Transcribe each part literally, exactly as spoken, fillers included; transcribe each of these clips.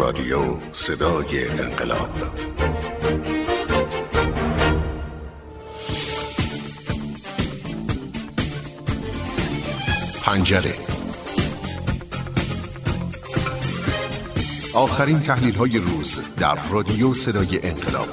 رادیو صدای انقلاب. پنجره. آخرین تحلیل‌های روز در رادیو صدای انقلاب.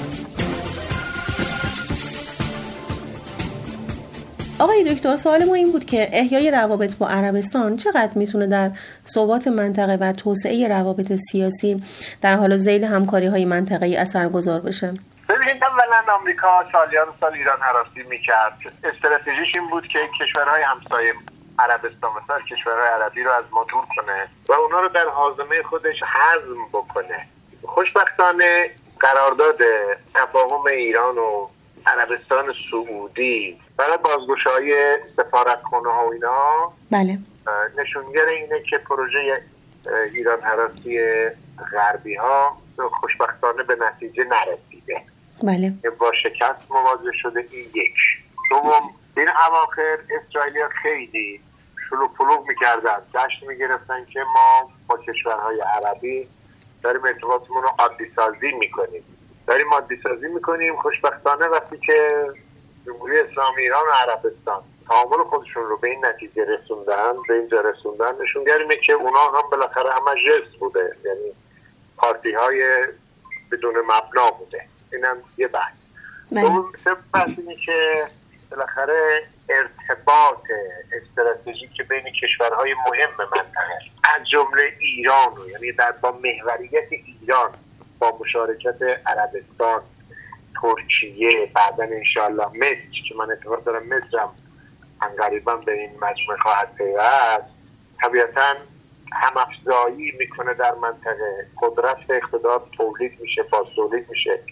آقای دکتر، سوال ما این بود که احیای روابط با عربستان چقدر میتونه در ثبات منطقه و توسعه روابط سیاسی در حال ذیل همکاری‌های منطقه‌ای اثرگذار بشه؟ ببینید، اولا آمریکا سالیان سال ایران هراسی میکرد. استراتژیش این بود که کشورهای همسایه عربستان مثل کشورهای عربی رو از ما دور کنه و اونا رو در حازمه خودش هضم بکنه. خوشبختانه قرارداد تفاهم ایران و عربستان سعودی برای بازگشایی سفارتخانه ها و اینا بله نشونگر اینه که پروژه ایران هراسی غربی ها خوشبختانه به نتیجه نرسیده. بله با شکست مواجه شده. این یک. دوم، این اواخر اسرائیلی ها خیلی شلوغ پلوغ میکردن، جشن میگرفتن که ما با کشورهای عربی داریم ارتباطمون رو عادی سازی میکنیم داریم عادی سازی میکنیم خوشبختانه وقتی که جمهوری اسلامی ایران و عربستان تعامل خودشون رو به این نتیجه رسوندن، به اینجا رسوندن، نشونگر اینه که اونا هم بالاخره همه جست بوده، یعنی پارتی های بدون مبنا بوده. اینم یه بحث. اون سه بحث اینه که بالاخره ارتباط استراتژیک بین کشورهای مهم منطقه از جمله ایران رو، یعنی در با محوریت ایران با مشارکت عربستان، ترکیه، بعداً انشاءالله مصر که من اعتقاد دارم مصر هم انقریبا به این مجموعه خواهد پیوست، طبیعتاً همافزایی میکنه در منطقه، قدرت اقتدار تولید میشه، بازتولید میشه،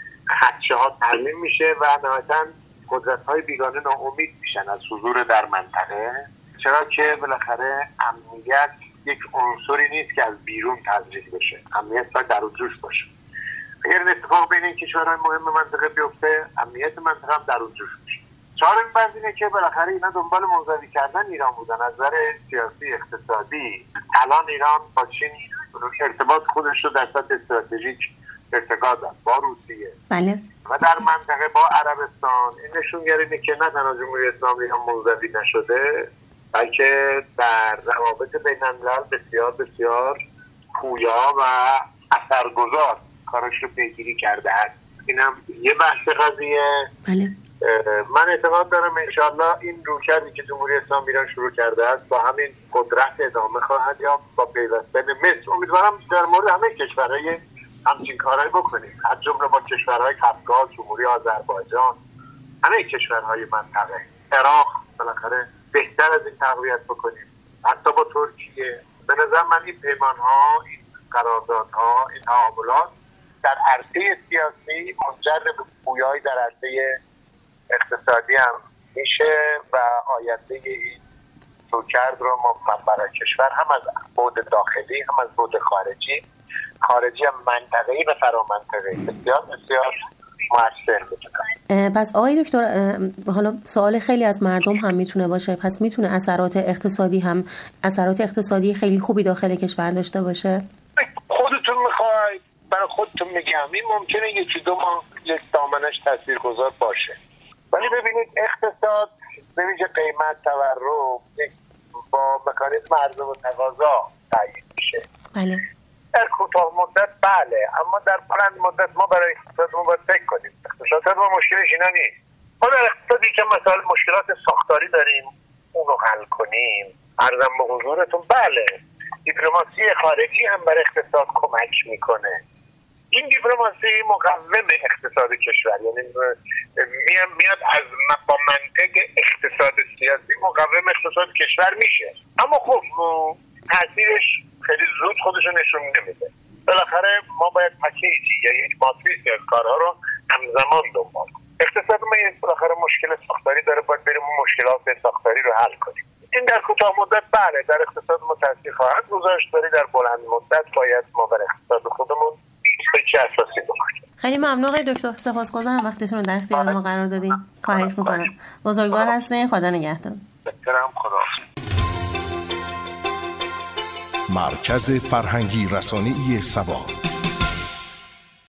خدشه ها ترمیم میشه و نهایتاً قدرت های بیگانه ناامید میشن از حضور در منطقه، چرا که بالاخره امنیت یک عنصری نیست که از بیرون تزریق بشه، امنیت باید در و جوش باشه. اگر این اتفاق بین این کشورهای مهم منطقه بیفته، امنیت منطقه هم در و جوش میشه. چهارمین بحث اینه که بالاخره اینا دنبال منزوی کردن ایران بودن از نظر سیاسی اقتصادی. الان ایران با چین ارتباط خودش رو در سطح استراتژیک ارتقا داد با روسیه. بله. و در منطقه با عربستان. این نشونگر اینه که نه تنها جمهوری اسلامی ایران منزوی نشده، بلکه در روابط بین الملل بسیار بسیار پویا و اثرگذار کارش رو پیگیری کرده است. اینم یه بحث قضیه. بله. من اعتقاد دارم انشاءالله این رویکردی که جمهوری اسلامی ایران شروع کرده است با همین قدرت ادامه خواهد یافت، با پیوستن مصر. امیدوارم در مورد همه کشورهای همچین کارهای بکنیم، از جمله با کشورهای کفکاز، جمهوری آذربایجان، همه کشورهای منطقه، عراق، بالاخره بهتر از این تقویت بکنیم، حتی با ترکیه. به نظر من این پیمانها، این قراردادها، این تعاملات در عرصه سیاسی منجر به پویایی در عرصه اقتصادی هم میشه و آینده این رویکرد رو ما برای کشور هم از بعد داخلی هم از بعد خارجی خارجی هم منطقه‌ای و فرامنطقه‌ای بسیار بسیار مؤثر میتونه. پس آقای دکتر، حالا سوال خیلی از مردم هم میتونه باشه، پس میتونه اثرات اقتصادی هم اثرات اقتصادی خیلی خوبی داخل کشور داشته باشه؟ خودتون میخواید برای خودتون میگم این ممکنه یکی دو ماه یک دامنش تاثیرگذار باشه، ولی ببینید اقتصاد به ویژه قیمت تورم با مکانیزم عرضه و تقاضا تعیین میشه. بله. در کوتاه مدت بله، اما در بلند مدت ما برای اقتصادمون باید فکر کنیم. اقتصاد ما مشکلش اینا نیست. ما در اقتصادی که مثلا مشکلات ساختاری داریم اونو حل کنیم. عرضم به حضورتون بله، دیپلماسی خارجی هم برای اقتصاد کمک میکنه. این دیپلماسی مقوم اقتصاد کشور، یعنی میاد از با منطق اقتصاد سیاسی مقوم اقتصاد کشور میشه، اما خب تاثیرش خیلی زود خودشو نشون نمیده. بالاخره ما باید پکیجی یا یک ماتریسی از کارها رو همزمان دنبال کنیم. اقتصاد ما یه بالاخره مشکل ساختاری داره، باید بریم اون مشکلات ساختاری رو حل کنیم. این در کوتاه مدت بله در اقتصاد ما تاثیر خواهد گذاشت، ولی در بلند مدت باید ما بر اقتصاد خودمون فکر اساسی بکنیم. خیلی ممنون آقای دکتر، سپاسگزارم وقتتون رو در اختیار ما قرار دادین. خواهش می‌کنم. بزرگوار هستین. خدا نگهدار. سلام. خدا. مرکز فرهنگی رسانه‌ای سبا.